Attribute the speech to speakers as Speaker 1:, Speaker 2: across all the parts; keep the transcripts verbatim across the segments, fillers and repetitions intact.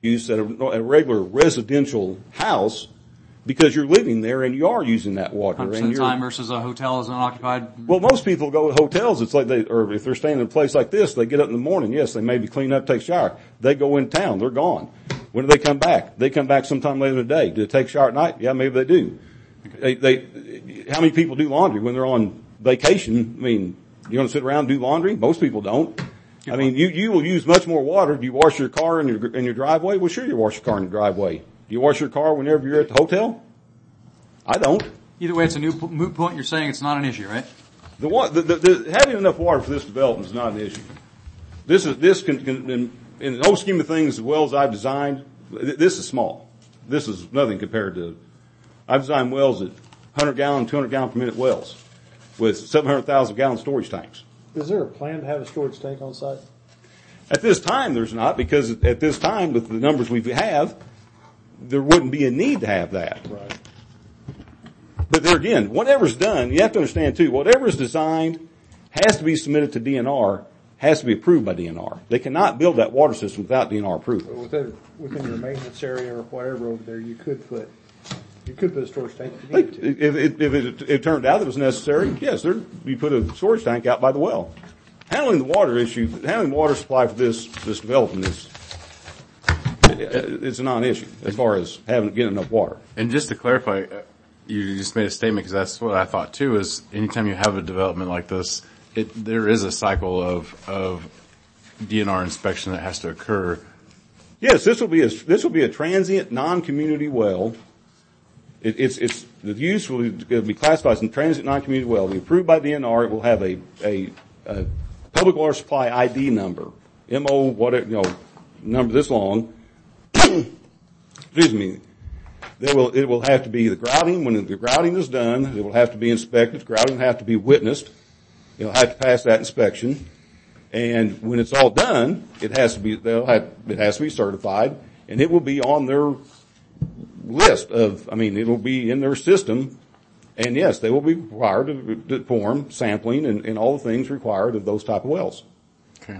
Speaker 1: use at a, a regular residential house because you're living there and you are using that water.
Speaker 2: one hundred percent
Speaker 1: and
Speaker 2: of the time versus a hotel is unoccupied.
Speaker 1: Well, most people go to hotels. It's like they, or if they're staying in a place like this, they get up in the morning. Yes, they maybe clean up, take a shower. They go in town. They're gone. When do they come back? They come back sometime later in the day. Do they take a shower at night? Yeah, maybe they do. They, they, how many people do laundry when they're on vacation? I mean, you want to sit around and do laundry? Most people don't. I mean, you, you will use much more water. Do you wash your car in your, in your driveway? Well, sure you wash your car in your driveway. Do you wash your car whenever you're at the hotel? I don't.
Speaker 2: Either way, it's a new moot point. You're saying it's not an issue, right?
Speaker 1: The, the, the, the having enough water for this development is not an issue. This is, this can, can in, in the whole scheme of things, as well as I've designed, this is small. This is nothing compared to, I've designed wells at one hundred gallon, two hundred gallon per minute wells with seven hundred thousand gallon storage tanks.
Speaker 3: Is there a plan to have a storage tank on site?
Speaker 1: At this time, there's not, because at this time, with the numbers we have, there wouldn't be a need to have that.
Speaker 3: Right.
Speaker 1: But there again, whatever's done, you have to understand too, whatever's designed has to be submitted to D N R, has to be approved by D N R. They cannot build that water system without D N R approval.
Speaker 3: Within, within your maintenance area or whatever over there, you could put, you could put a storage tank if you needed to.
Speaker 1: If, if, if it, it turned out that it was necessary, yes, there, you put a storage tank out by the well. Handling the water issue, handling the water supply for this, this development is, it's a non-issue as far as having, getting enough water.
Speaker 4: And just to clarify, you just made a statement, because that's what I thought too, is anytime you have a development like this, it, there is a cycle of, of D N R inspection that has to occur.
Speaker 1: Yes, this will be a, this will be a transient, non-community well. It, it's, it's, the use will be, be classified as a transient, non-community well. It will be approved by D N R. It will have a, a, a public water supply I D number, M O, whatever, you know, number this long. Excuse me. There will, it will have to be the grouting. When the grouting is done, it will have to be inspected. The grouting will have to be witnessed. It'll have to pass that inspection. And when it's all done, it has to be, they'll have, it has to be certified, and it will be on their list of, I mean, it will be in their system. And yes, they will be required to, to perform sampling and, and all the things required of those type of wells.
Speaker 4: Okay.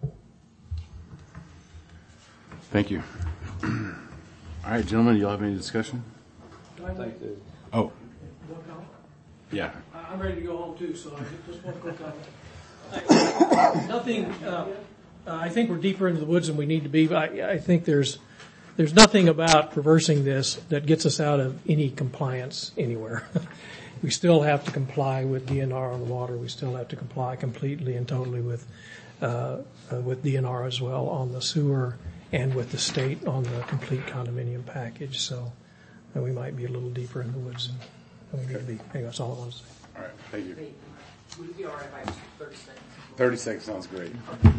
Speaker 4: Thank you. All right, gentlemen, do y'all have any discussion? Oh. Yeah.
Speaker 5: I'm ready to go home too, so I just want to go comment. Nothing, uh, uh, I think we're deeper into the woods than we need to be, but I, I think there's, there's nothing about reversing this that gets us out of any compliance anywhere. We still have to comply with D N R on the water. We still have to comply completely and totally with, uh, uh with D N R as well on the sewer, and with the state on the complete condominium package. So uh, we might be a little deeper in the woods than we need to be. Anyway, that's all I want to say.
Speaker 4: All right, thank you.
Speaker 6: Would it be all right if I thirty seconds?
Speaker 4: thirty seconds sounds great.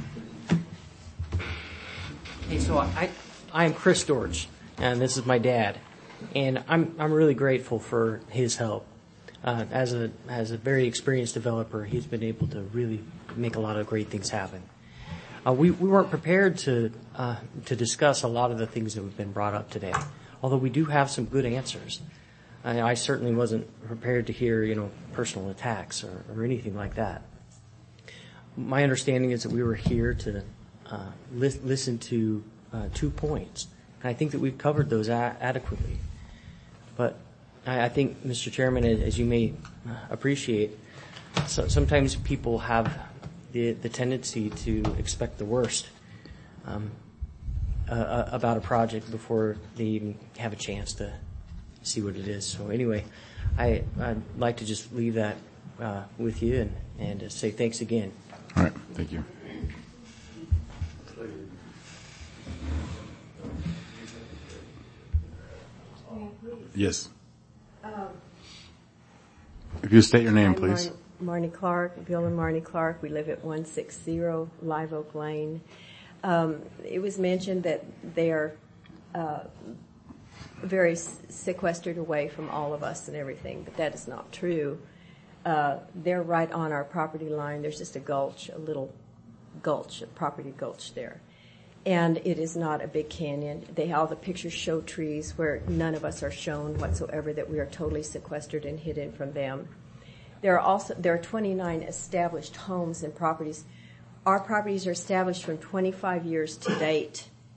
Speaker 6: Hey, so I, I am Chris Dortch, and this is my dad. And I'm, I'm really grateful for his help. Uh, as a, as a very experienced developer, he's been able to really make a lot of great things happen. Uh, we, we weren't prepared to, uh, to discuss a lot of the things that have been brought up today, although we do have some good answers. I, I certainly wasn't prepared to hear, you know, personal attacks or, or anything like that. My understanding is that we were here to uh, li- listen to uh, two points, and I think that we've covered those a- adequately. But I, I think, Mister Chairman, as you may appreciate, so, sometimes people have the, the tendency to expect the worst um, uh, about a project before they even have a chance to see what it is. So anyway, I, I'd like to just leave that uh, with you and, and uh, say thanks again.
Speaker 4: All right, thank you. Yes.
Speaker 7: Um,
Speaker 4: if you state your name,
Speaker 7: I'm
Speaker 4: please.
Speaker 7: Mar- Marnie Clark, Bill and Marnie Clark. We live at one sixty Live Oak Lane. Um, it was mentioned that they are uh, very sequestered away from all of us and everything, but that is not true. Uh, they're right on our property line. There's just a gulch, a little gulch, a property gulch there. And it is not a big canyon. They all the pictures show trees where none of us are shown whatsoever, that we are totally sequestered and hidden from them. There are also there are twenty-nine established homes and properties. Our properties are established from twenty-five years to date,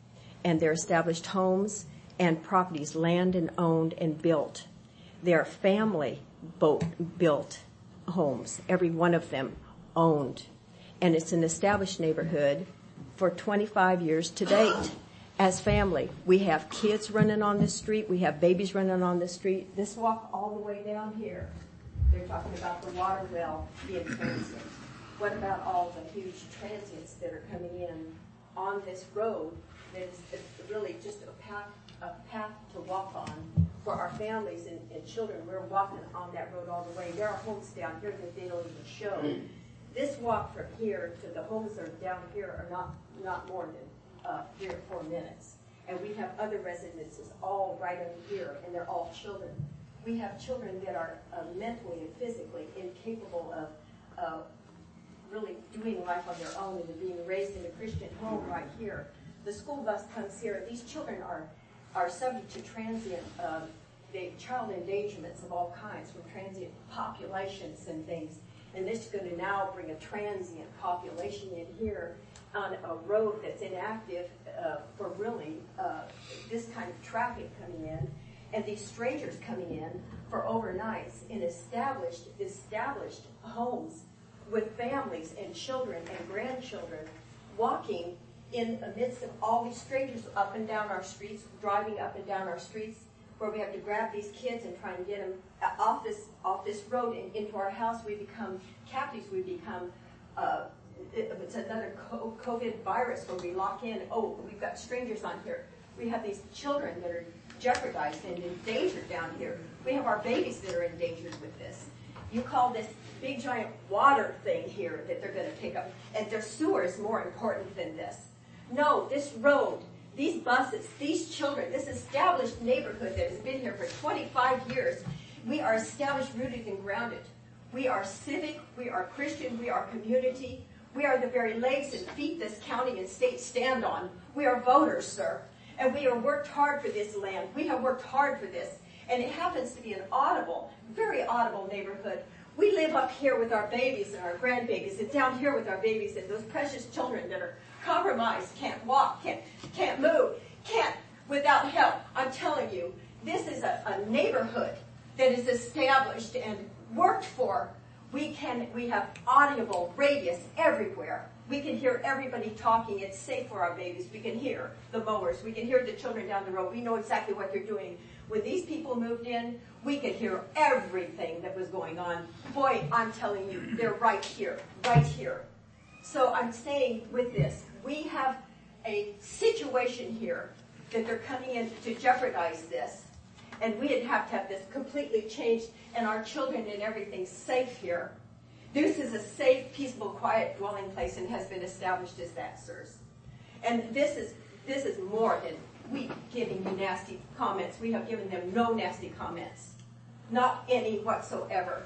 Speaker 7: and they're established homes and properties, land and owned and built. They're family boat built homes, every one of them owned. And it's an established neighborhood for twenty-five years to date. As family, we have kids running on this street. We have babies running on this street. This walk all the way down here, they're talking about the water well being transient. What about all the huge transients that are coming in on this road that is really just a path, a path to walk on for our families and, and children? We're walking on that road all the way. There are homes down here that they don't even show. This walk from here to the homes that are down here are not, not more than Uh, three or four minutes. And we have other residences all right over here, and they're all children. We have children that are uh, mentally and physically incapable of uh, really doing life on their own and being raised in a Christian home right here. The school bus comes here. These children are, are subject to transient uh, they, child endangerments of all kinds, from transient populations and things. And this is going to now bring a transient population in here on a road that's inactive uh, for really uh, this kind of traffic coming in, and these strangers coming in for overnights in established established homes with families and children and grandchildren, walking in the midst of all these strangers up and down our streets, driving up and down our streets, where we have to grab these kids and try and get them off this off this road and into our house. We become captives. We become uh, it's another COVID virus where we lock in. Oh, we've got strangers on here. We have these children that are jeopardized and endangered down here. We have our babies that are endangered with this. You call this big giant water thing here that they're going to take up, and their sewer is more important than this. No, this road, these buses, these children, this established neighborhood that has been here for twenty-five years, we are established, rooted, and grounded. We are civic, we are Christian, we are community. We are the very legs and feet this county and state stand on. We are voters, sir, and we have worked hard for this land. We have worked hard for this, and it happens to be an audible, very audible neighborhood. We live up here with our babies and our grandbabies, and down here with our babies and those precious children that are compromised, can't walk, can't, can't move, can't without help. I'm telling you, this is a, a neighborhood that is established and worked for. We can, we have audible radius everywhere. We can hear everybody talking. It's safe for our babies. We can hear the mowers. We can hear the children down the road. We know exactly what they're doing. When these people moved in, we could hear everything that was going on. Boy, I'm telling you, they're right here, right here. So I'm saying with this, we have a situation here that they're coming in to jeopardize this. And we'd have to have this completely changed, and our children and everything safe here. This is a safe, peaceful, quiet dwelling place and has been established as that, sirs. And this is this is more than we giving you nasty comments. We have given them no nasty comments, not any whatsoever.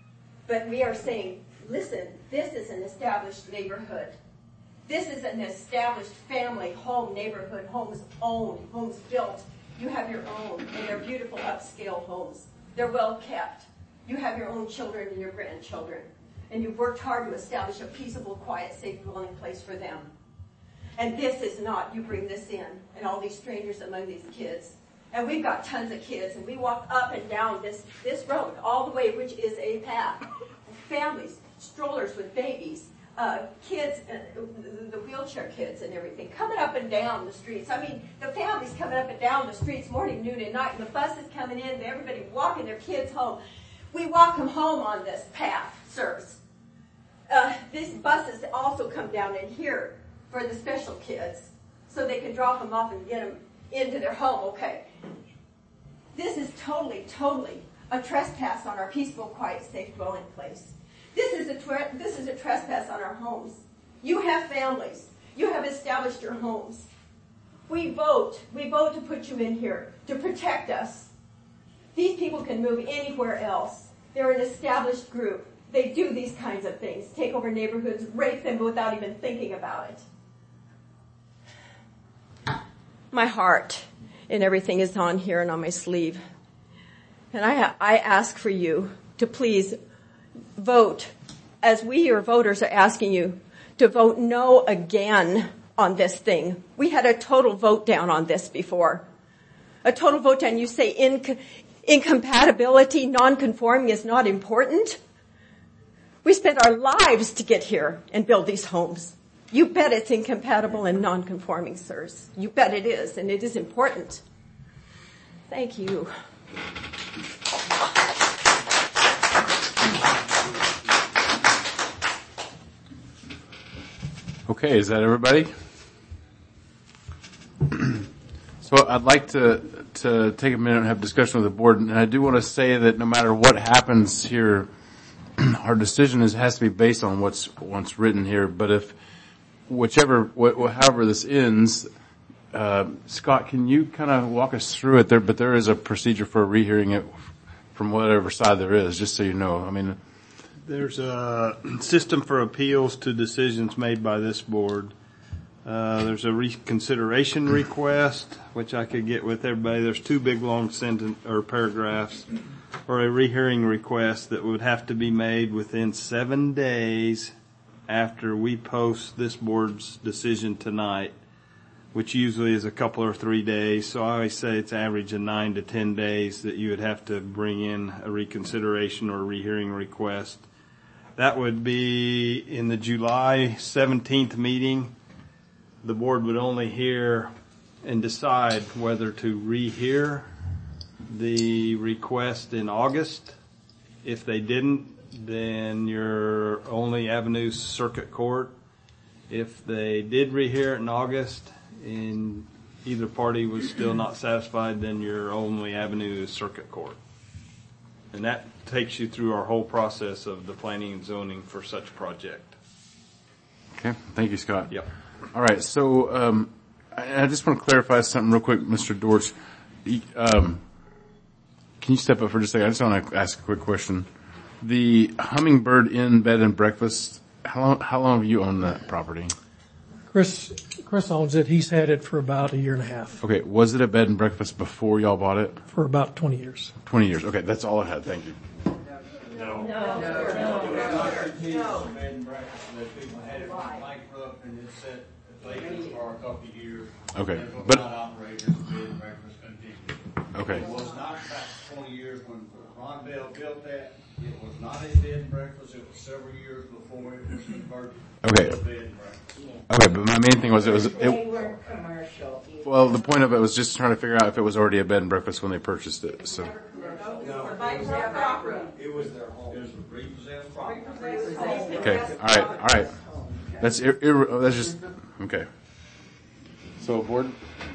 Speaker 7: But we are saying, listen, this is an established neighborhood. This is an established family home neighborhood, homes owned, homes built. You have your own, and they're beautiful upscale homes. They're well kept. You have your own children and your grandchildren. And you've worked hard to establish a peaceable, quiet, safe dwelling place for them. And this is not, you bring this in, and all these strangers among these kids. And we've got tons of kids, and we walk up and down this, this road, all the way, which is a path. Families, strollers with babies, uh, kids, uh, the wheelchair kids and everything, coming up and down the streets. I mean, the families coming up and down the streets morning, noon, and night, and the buses coming in, and everybody walking their kids home. We walk them home on this path, sirs. Uh, these buses also come down in here for the special kids, so they can drop them off and get them into their home. Okay. This is totally, totally a trespass on our peaceful, quiet, safe dwelling place. This is a tre- this is a trespass on our homes. You have families. You have established your homes. We vote. We vote to put you in here to protect us. These people can move anywhere else. They're an established group. They do these kinds of things, take over neighborhoods, rape them without even thinking about it. My heart and everything is on here and on my sleeve. And I, I ask for you to please vote, as we, your voters, are asking you to vote no again on this thing. We had a total vote down on this before. A total vote down. You say inc- incompatibility, non-conforming is not important. We spent our lives to get here and build these homes. You bet it's incompatible and non-conforming, sirs. You bet it is, and it is important. Thank you.
Speaker 4: Okay, is that everybody? So I'd like to to take a minute and have a discussion with the board, and I do want to say that no matter what happens here, our decision is has to be based on what's what's written here. But if whichever, wh- however this ends, uh, Scott, can you kind of walk us through it there? But there is a procedure for rehearing it from whatever side there is, just so you know. I mean,
Speaker 8: there's a system for appeals to decisions made by this board. Uh, there's a reconsideration request, which I could get with everybody. There's two big long sentence or paragraphs, or a rehearing request that would have to be made within seven days after we post this board's decision tonight, which usually is a couple or three days. So I always say it's average of nine to ten days that you would have to bring in a reconsideration or a rehearing request. That would be in the July seventeenth meeting. The board would only hear and decide whether to rehear the request in August. If they didn't, then your only avenue is circuit court. If they did rehear it in August and either party was still not satisfied, then your only avenue is circuit court. And that takes you through our whole process of the planning and zoning for such project.
Speaker 4: okay, thank you, Scott.
Speaker 8: Yep.
Speaker 4: All right, so um, I, I just want to clarify something real quick, Mister Dortch. Um, can you step up for just a second? I just want to ask a quick question. The Hummingbird Inn Bed and Breakfast, how long, how long have you owned that property?
Speaker 5: Chris, Chris owns it. He's had it for about a year and a half,
Speaker 4: Okay, was it a bed and breakfast before y'all bought it?
Speaker 5: for about twenty years.
Speaker 4: twenty years. Okay, that's all I had. Thank you.
Speaker 9: Bed and breakfast, that people had it bankrupt and it sat vacant for a couple of years.
Speaker 4: Okay,
Speaker 9: They were
Speaker 4: but-
Speaker 9: not operating as a bed and breakfast continued.
Speaker 4: Okay.
Speaker 9: It was not back twenty years when Ron Bell built that. It was not a bed and breakfast. It was several years before it was converted
Speaker 4: Okay.
Speaker 9: to a bed and breakfast.
Speaker 4: Okay, but my main thing was it was,
Speaker 10: They
Speaker 4: it,
Speaker 10: were commercial.
Speaker 4: well, the point of it was just trying to figure out if it was already a bed and breakfast when they purchased it, so.
Speaker 9: It was their home. It was a repossessed property.
Speaker 4: Okay, all right, all right. That's, ir- ir- that's just, okay. So, board?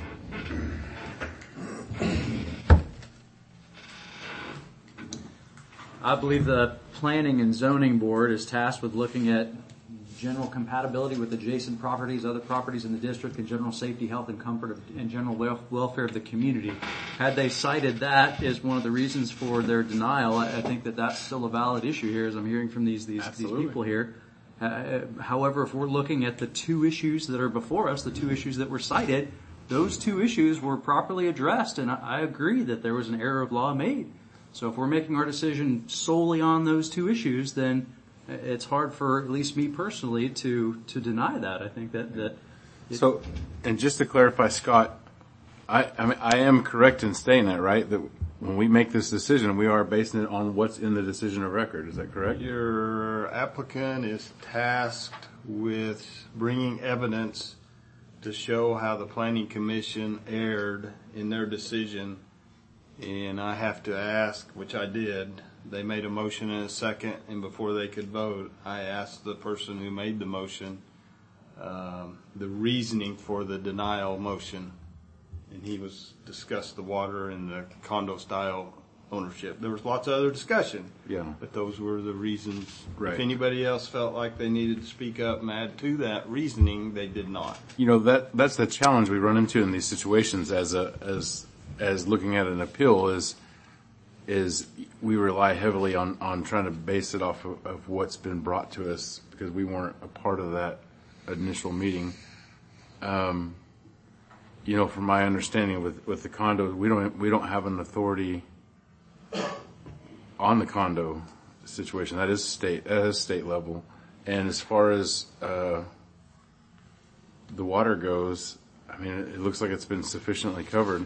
Speaker 2: I believe the Planning and Zoning Board is tasked with looking at general compatibility with adjacent properties, other properties in the district, and general safety, health, and comfort of, and general wel- welfare of the community. Had they cited that as one of the reasons for their denial, I, I think that that's still a valid issue here, as I'm hearing from these these, these people here. Uh, however, if we're looking at the two issues that are before us, the two issues that were cited, those two issues were properly addressed, and I, I agree that there was an error of law made. So if we're making our decision solely on those two issues, then it's hard for at least me personally to, to deny that. I think that, that it,
Speaker 4: So, and just to clarify, Scott, I, I mean, I am correct in saying that, right? That when we make this decision, we are basing it on what's in the decision of record. Is that correct?
Speaker 8: Your applicant is tasked with bringing evidence to show how the planning commission erred in their decision. And I have to ask, which I did, they made a motion in a second, and before they could vote, I asked the person who made the motion um, the reasoning for the denial motion. And he was discussed the water and the condo style ownership. There was lots of other discussion.
Speaker 4: Yeah.
Speaker 8: But those were the reasons.
Speaker 4: Right.
Speaker 8: If anybody else felt like they needed to speak up and add to that reasoning, they did not.
Speaker 4: You know, that, that's the challenge we run into in these situations as a, as, as looking at an appeal is, is we rely heavily on, on trying to base it off of, of what's been brought to us because we weren't a part of that initial meeting. Um, you know, from my understanding with, with the condo, we don't, we don't have an authority on the condo situation. That is state, that is state level. And as far as, uh, the water goes, I mean, it, it looks like it's been sufficiently covered.